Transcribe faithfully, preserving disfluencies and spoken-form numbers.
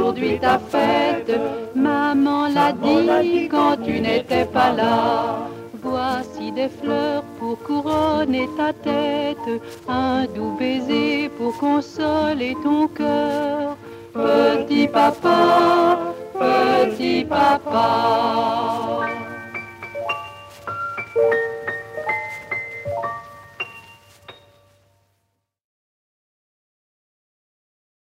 aujourd'hui ta fête. Maman l'a dit quand tu n'étais pas là. Voici des fleurs pour couronner ta tête, un doux baiser pour consoler ton cœur. Petit papa, petit papa.